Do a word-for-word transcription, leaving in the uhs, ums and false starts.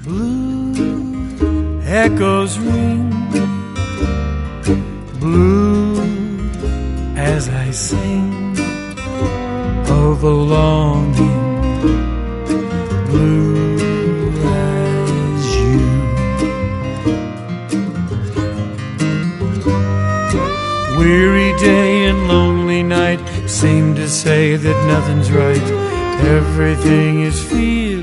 Blue echoes ring, blue as I sing of a longing, blue as you. Weary day and lonely night seem to say that nothing's right, everything is fear